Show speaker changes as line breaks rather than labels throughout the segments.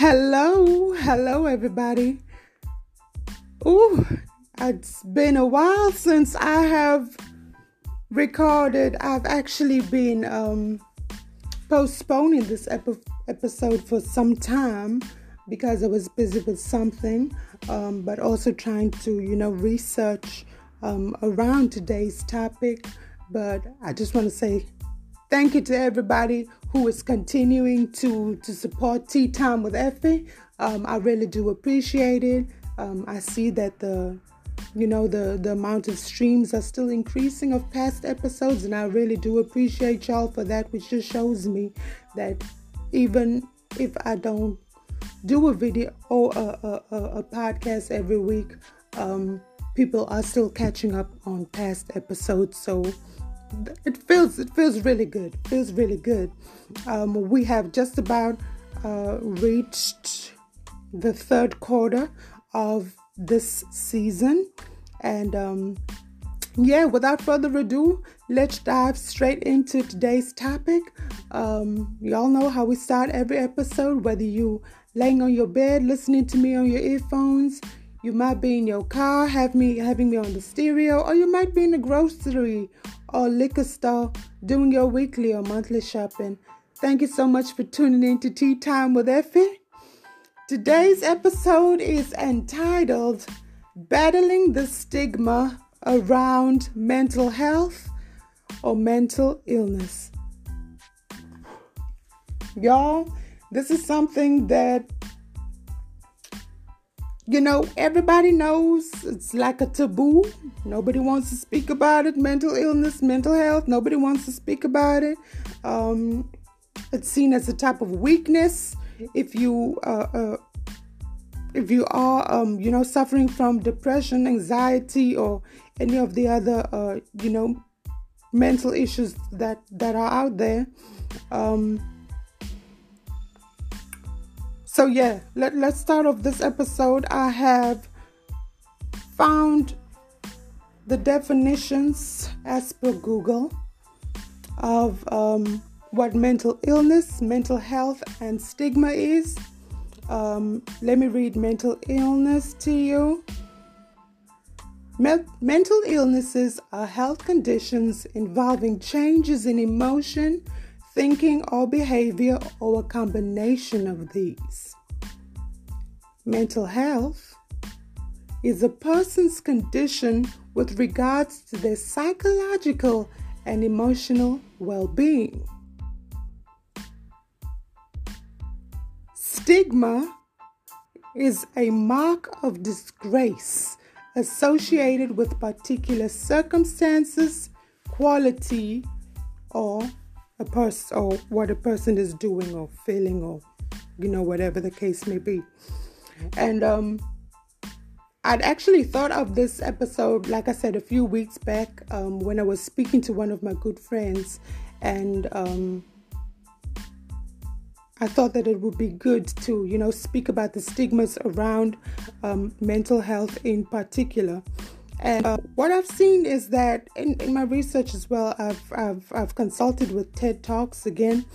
Hello everybody. Ooh, it's been a while since I have recorded. I've actually been postponing this episode for some time because I was busy with something, but also trying to, research around today's topic. But I just want to say thank you to everybody who is continuing to support Tea Time with Effie. I really do appreciate it. I see that the amount of streams are still increasing of past episodes, and I really do appreciate y'all for that, which just shows me that even if I don't do a video or a podcast every week, people are still catching up on past episodes. So it feels really good. We have just about reached the third quarter of this season, and without further ado, let's dive straight into today's topic. Y'all know how we start every episode, whether you laying on your bed listening to me on your earphones, you might be in your car having me on the stereo, or you might be in the grocery or liquor store doing your weekly or monthly shopping. Thank you so much for tuning in to Tea Time with Effie. Today's episode is entitled Battling the Stigma Around Mental Health or Mental Illness. Y'all, this is something that everybody knows. It's like a taboo. Nobody wants to speak about it. Mental illness, mental health. Nobody wants to speak about it. It's seen as a type of weakness. If you are, suffering from depression, anxiety, or any of the other, mental issues that are out there. So let's start off this episode. I have found the definitions as per Google of what mental illness, mental health, and stigma is. Let me read mental illness to you. Mental illnesses are health conditions involving changes in emotion, thinking, or behavior, or a combination of these. Mental health is a person's condition with regards to their psychological and emotional well-being. Stigma is a mark of disgrace associated with particular circumstances, quality, or a person, or what a person is doing or feeling, or whatever the case may be. And I'd actually thought of this episode, like I said, a few weeks back, when I was speaking to one of my good friends, and I thought that it would be good to speak about the stigmas around mental health in particular. And what I've seen is that in my research as well, I've consulted with TED Talks again,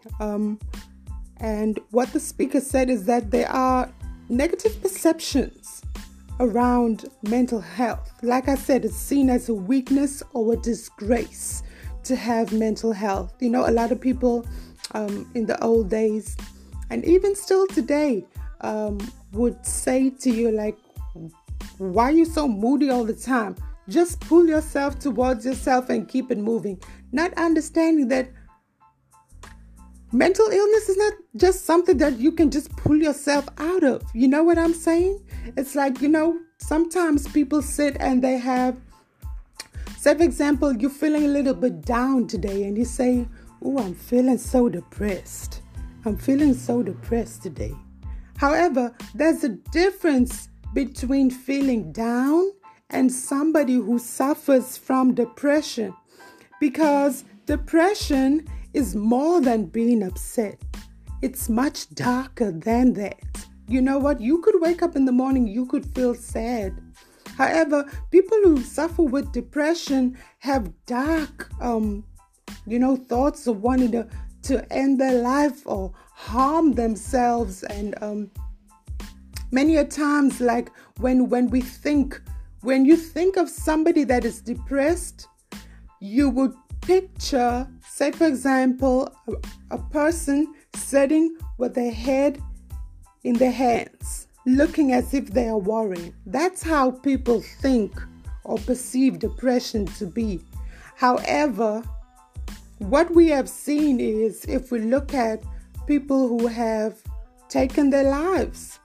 and what the speaker said is that there are negative perceptions around mental health. Like I said, it's seen as a weakness or a disgrace to have mental health. A lot of people in the old days, and even still today, would say to you, like, why are you so moody all the time? Just pull yourself towards yourself and keep it moving. Not understanding that mental illness is not just something that you can just pull yourself out of. You know what I'm saying? It's like, sometimes people sit and they have, say for example, you're feeling a little bit down today and you say, oh, I'm feeling so depressed. I'm feeling so depressed today. However, there's a difference between feeling down and somebody who suffers from depression, because depression is more than being upset. It's much darker than that. You know what? You could wake up in the morning, you could feel sad. However, people who suffer with depression have dark, thoughts of wanting to to end their life or harm themselves. And many a times, like when you think of somebody that is depressed, you would picture, say for example, a person sitting with their head in their hands, looking as if they are worrying. That's how people think or perceive depression to be. However, what we have seen is, if we look at people who have taken their lives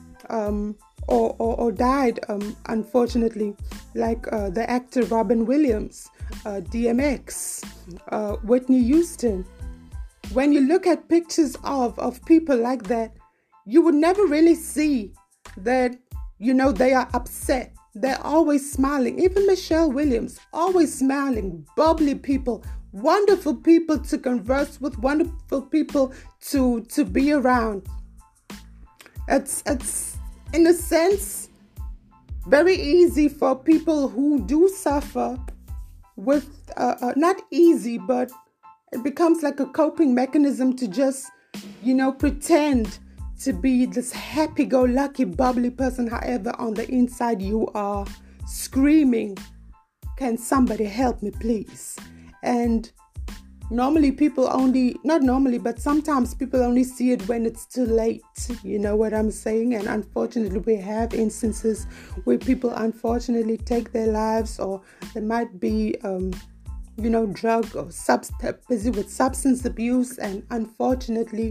or died, unfortunately, like the actor Robin Williams, DMX, Whitney Houston. When you look at pictures of people like that, you would never really see that, they are upset. They're always smiling. Even Michelle Williams, always smiling, bubbly people, wonderful people to converse with, wonderful people to be around. It's in a sense very easy for people who do suffer with, not easy, but it becomes like a coping mechanism to just, pretend to be this happy-go-lucky, bubbly person. However, on the inside, you are screaming, "Can somebody help me, please?" And normally but sometimes people only see it when it's too late. You know what I'm saying? And unfortunately, we have instances where people unfortunately take their lives, or they might be, drug or busy with substance abuse, and unfortunately,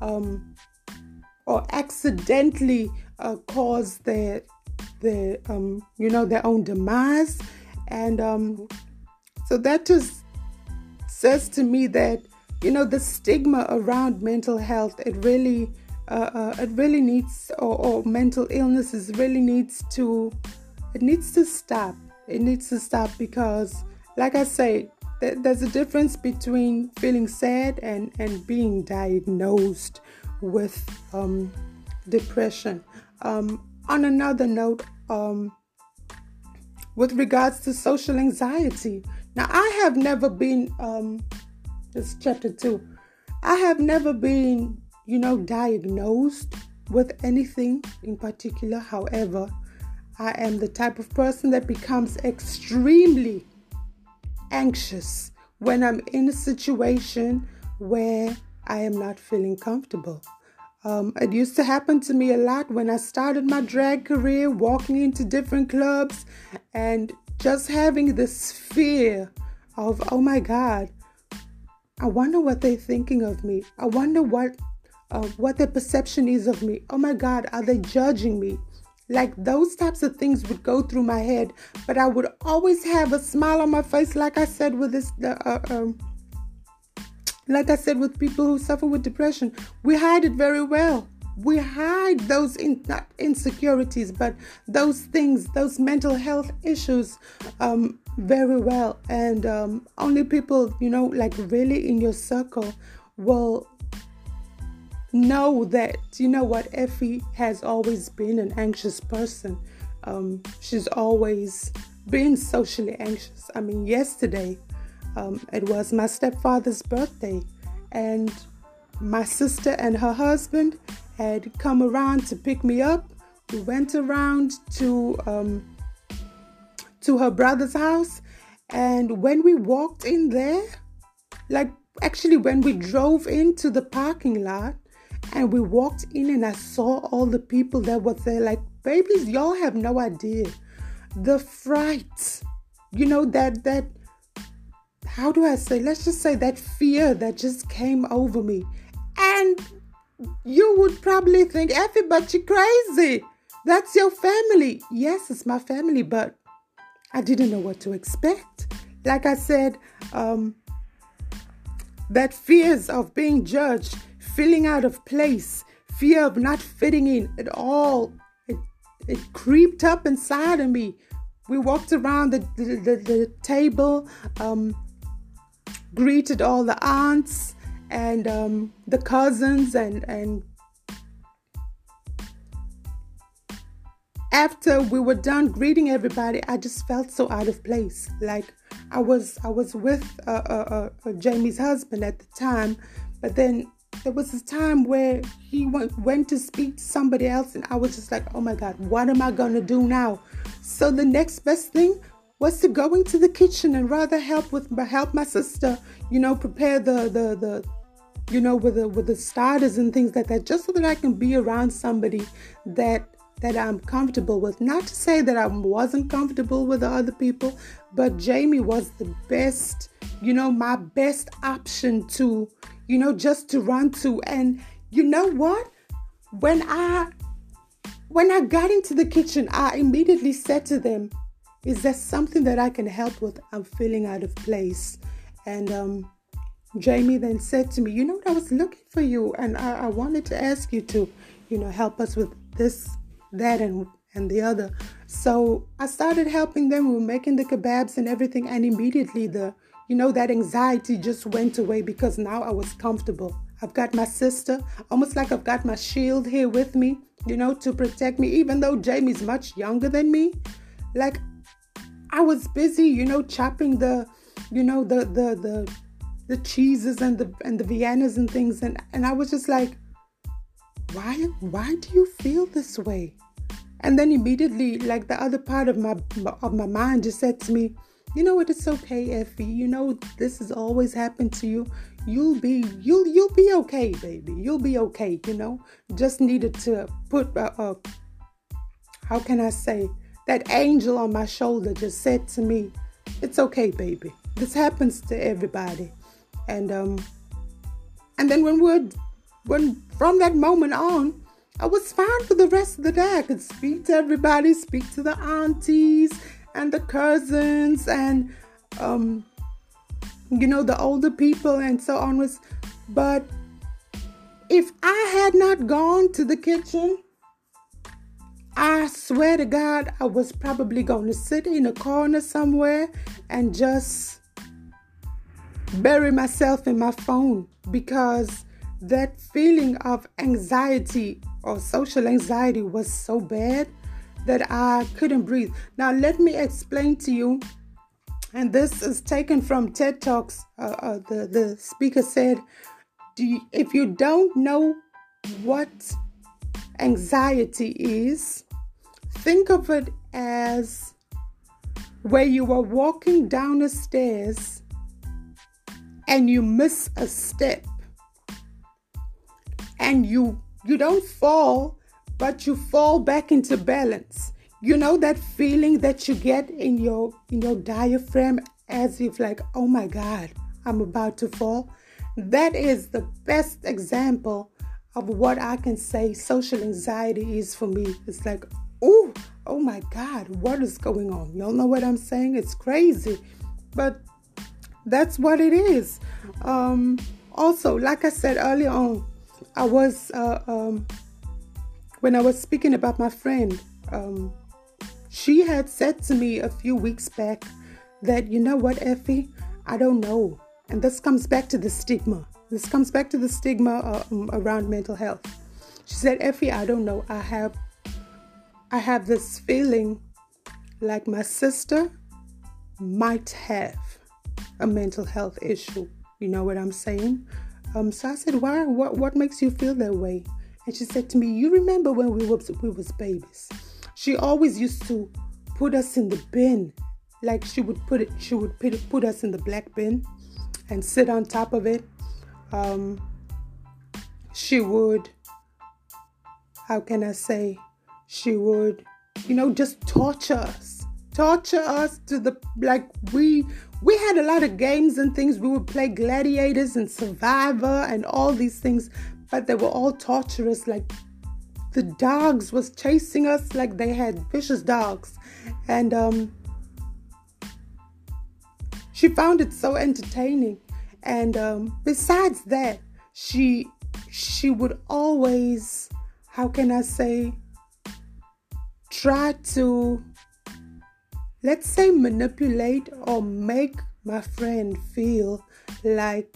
or accidentally cause their own demise. And so that just says to me that, the stigma around mental health, it really needs, or mental illnesses really needs to stop. It needs to stop, because, like I say, there's a difference between feeling sad and being diagnosed with depression. On another note, with regards to social anxiety, now I have never been, this is chapter 2, I have never been, diagnosed with anything in particular. However, I am the type of person that becomes extremely anxious when I'm in a situation where I am not feeling comfortable. It used to happen to me a lot when I started my drag career, walking into different clubs and just having this fear of, oh my God, I wonder what they're thinking of me. I wonder what their perception is of me. Oh my God, are they judging me? Like, those types of things would go through my head, but I would always have a smile on my face. Like I said with with people who suffer with depression, we hide it very well. We hide those not insecurities, but those things, those mental health issues, very well. And only people, like really in your circle will know that, Effie has always been an anxious person. She's always been socially anxious. I mean, yesterday, it was my stepfather's birthday, and my sister and her husband had come around to pick me up. We went around to her brother's house, and when we walked in there, when we drove into the parking lot and we walked in, and I saw all the people that were there, like, babies, y'all have no idea the fright, that how do I say, let's just say that fear that just came over me. And you would probably think, Effie, but you're crazy. That's your family. Yes, it's my family, but I didn't know what to expect. Like I said, that fears of being judged, feeling out of place, fear of not fitting in, it creeped up inside of me. We walked around the table, greeted all the aunts and the cousins, and after we were done greeting everybody, I just felt so out of place. Like I was with Jamie's husband at the time, But then there was this time where he went to speak to somebody else, and I was just like, oh my God, what am I going to do now? So the next best thing was to go into the kitchen and rather help my sister, prepare the with the starters and things like that, just so that I can be around somebody that I'm comfortable with. Not to say that I wasn't comfortable with the other people, but Jamie was the best, my best option to, just to run to. And you know what? When I got into the kitchen, I immediately said to them, is there something that I can help with? I'm feeling out of place. And Jamie then said to me, I was looking for you, and I wanted to ask you to, help us with this, that, and the other. So I started helping them. We were making the kebabs and everything, and immediately that anxiety just went away, because now I was comfortable. I've got my sister, almost like I've got my shield here with me, to protect me, even though Jamie's much younger than me. Like, I was busy, chopping the cheeses and the Viennas and things, and I was just like, why do you feel this way? And then immediately, like, the other part of my mind just said to me, you know what, it's okay, Effie. This has always happened to you. You'll be okay, baby. You'll be okay. Just needed to put how can I say, that angel on my shoulder just said to me, it's okay, baby. This happens to everybody. And then when from that moment on, I was fine for the rest of the day. I could speak to everybody, speak to the aunties and the cousins and the older people and so on. But if I had not gone to the kitchen, I swear to God, I was probably going to sit in a corner somewhere and just bury myself in my phone, because that feeling of anxiety or social anxiety was so bad that I couldn't breathe. Now, let me explain to you, and this is taken from TED Talks. The speaker said, if you don't know what anxiety is, think of it as where you are walking down the stairs and you miss a step, and you don't fall, but you fall back into balance. That feeling that you get in your diaphragm, as if like, oh my God, I'm about to fall. That is the best example of what I can say social anxiety is for me. It's like, oh my God, what is going on? Y'all know what I'm saying? It's crazy, but that's what it is. Also, like I said earlier on, I was when I was speaking about my friend, she had said to me a few weeks back that, you know what, Effie, I don't know. And this comes back to the stigma. Around mental health. She said, Effie, I don't know. I have this feeling like my sister might have a mental health issue. You know what I'm saying? So I said, why? What makes you feel that way? And she said to me, you remember when we was babies? She always used to put us in the bin. Like she would put us in the black bin and sit on top of it. She would, how can I say? She would, just torture us to the, like, we had a lot of games and things. We would play Gladiators and Survivor and all these things, but they were all torturous. Like, the dogs was chasing us like they had vicious dogs. And she found it so entertaining. And besides that, she would always, how can I say, try to, let's say, manipulate or make my friend feel like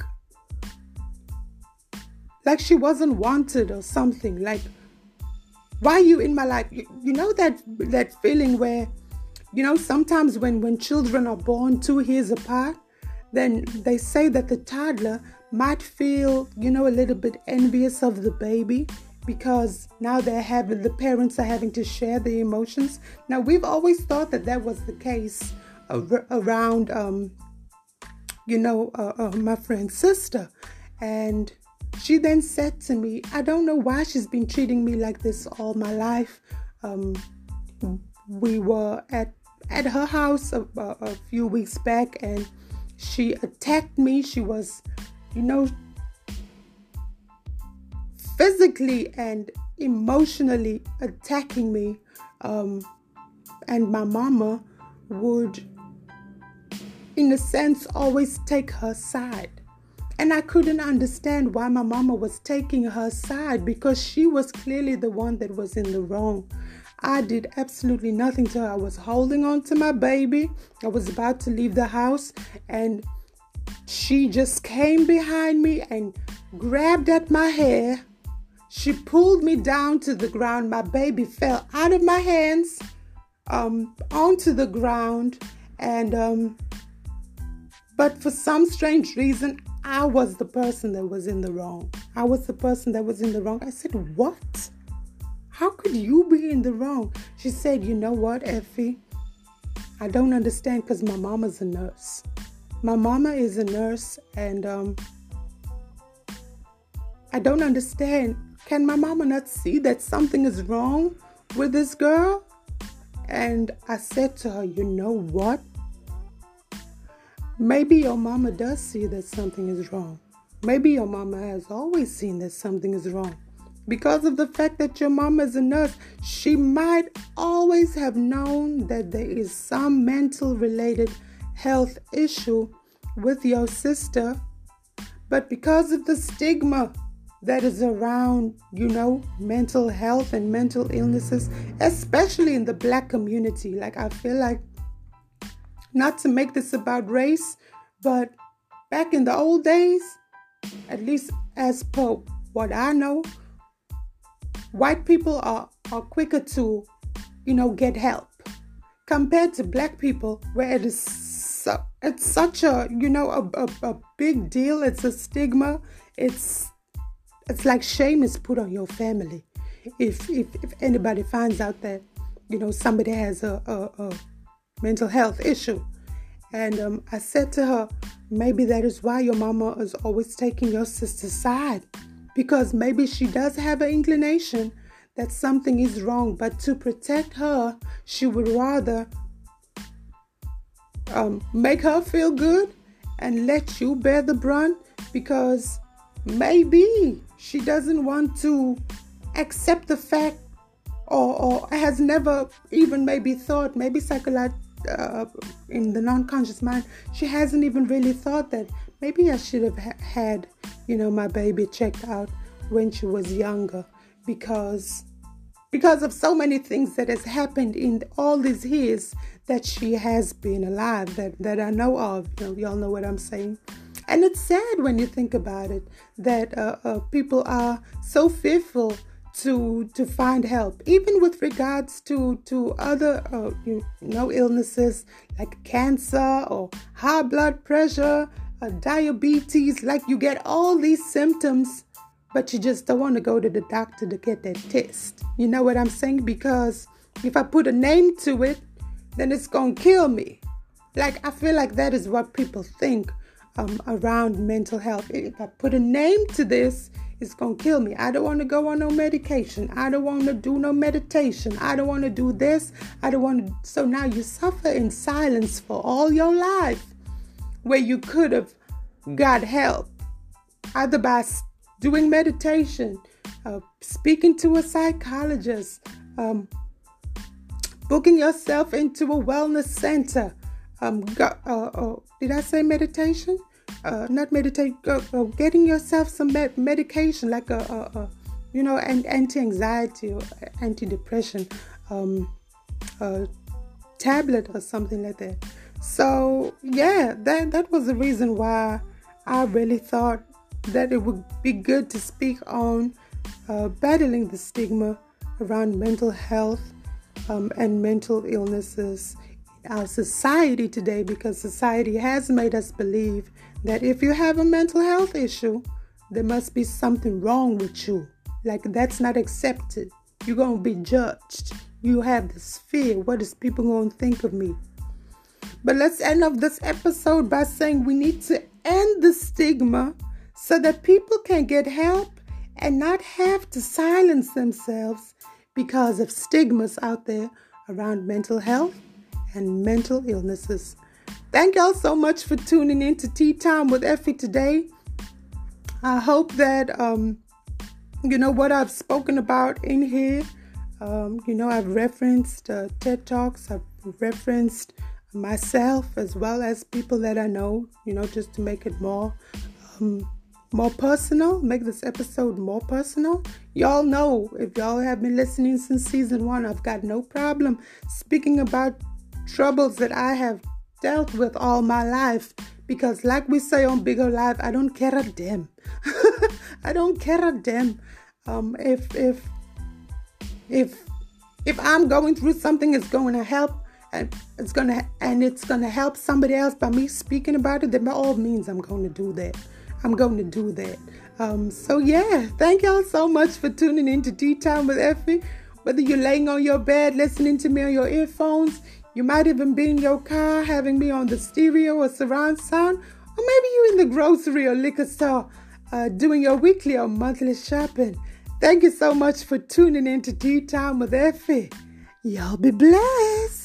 she wasn't wanted or something. Like, why are you in my life? You know that feeling where, sometimes when children are born 2 years apart, then they say that the toddler might feel, a little bit envious of the baby because now the parents are having to share the emotions. Now, we've always thought that was the case around, my friend's sister. And she then said to me, I don't know why she's been treating me like this all my life. We were at her house a few weeks back, and she attacked me. She was, physically and emotionally attacking me. And my mama would, in a sense, always take her side. And I couldn't understand why my mama was taking her side, because she was clearly the one that was in the wrong. I did absolutely nothing to her. I was holding on to my baby. I was about to leave the house, and she just came behind me and grabbed at my hair. She pulled me down to the ground. My baby fell out of my hands onto the ground. And but for some strange reason, I was the person that was in the wrong. I said, what? How could you be in the wrong? She said, you know what, Effie? I don't understand, because my mama's a nurse. My mama is a nurse, and I don't understand. Can my mama not see that something is wrong with this girl? And I said to her, you know what? Maybe your mama does see that something is wrong. Maybe your mama has always seen that something is wrong. Because of the fact that your mama is a nurse, she might always have known that there is some mental related health issue with your sister. But because of the stigma that is around, mental health and mental illnesses, especially in the Black community, like I feel like, not to make this about race, but back in the old days, at least as per what I know, white people are quicker to, get help compared to Black people, where it's such a, a big deal. It's a stigma. It's like shame is put on your family if anybody finds out that, somebody has a mental health issue. And I said to her, maybe that is why your mama is always taking your sister's side, because maybe she does have an inclination that something is wrong, but to protect her, she would rather make her feel good and let you bear the brunt, because maybe she doesn't want to accept the fact, or has never even maybe thought, maybe psychologically, in the non-conscious mind, she hasn't even really thought that maybe I should have had, my baby checked out when she was younger, because of so many things that has happened in all these years that she has been alive, that I know of. Y'all know what I'm saying. And it's sad when you think about it, that people are so fearful to find help, even with regards to other illnesses like cancer or high blood pressure, diabetes. Like, you get all these symptoms, but you just don't want to go to the doctor to get that test. You know what I'm saying? Because if I put a name to it, then it's gonna kill me. Like, I feel like that is what people think around mental health. If I put a name to this, it's going to kill me. I don't want to go on no medication. I don't want to do no meditation. I don't want to do this. I don't want to. So now you suffer in silence for all your life, where you could have got help either by doing meditation, speaking to a psychologist, booking yourself into a wellness center. Did I say meditation? Not meditate. Getting yourself some medication, like an anti-anxiety or anti-depression tablet or something like that. So yeah, that was the reason why I really thought that it would be good to speak on battling the stigma around mental health and mental illnesses our society today, because society has made us believe that if you have a mental health issue, there must be something wrong with you. Like, that's not accepted. You're going to be judged. You have this fear. What is people going to think of me? But let's end off this episode by saying we need to end the stigma so that people can get help and not have to silence themselves because of stigmas out there around mental health and mental illnesses. Thank y'all so much for tuning in to Tea Time with Effie today. I hope that, what I've spoken about in here, I've referenced TED Talks, I've referenced myself as well as people that I know, just to make it more personal, make this episode more personal. Y'all know, if y'all have been listening since season 1, I've got no problem speaking about troubles that I have dealt with all my life, because like we say on Bigger Life, I don't care a damn. I don't care a damn. If I'm going through something, it's going to help, and it's gonna help somebody else by me speaking about it, then by all means I'm going to do that. So yeah, thank y'all so much for tuning in to Tea Time with Effie. Whether you're laying on your bed listening to me on your earphones, you might even be in your car having me on the stereo or surround sound, or maybe you're in the grocery or liquor store doing your weekly or monthly shopping. Thank you so much for tuning in to Tea Time with Effie. Y'all be blessed.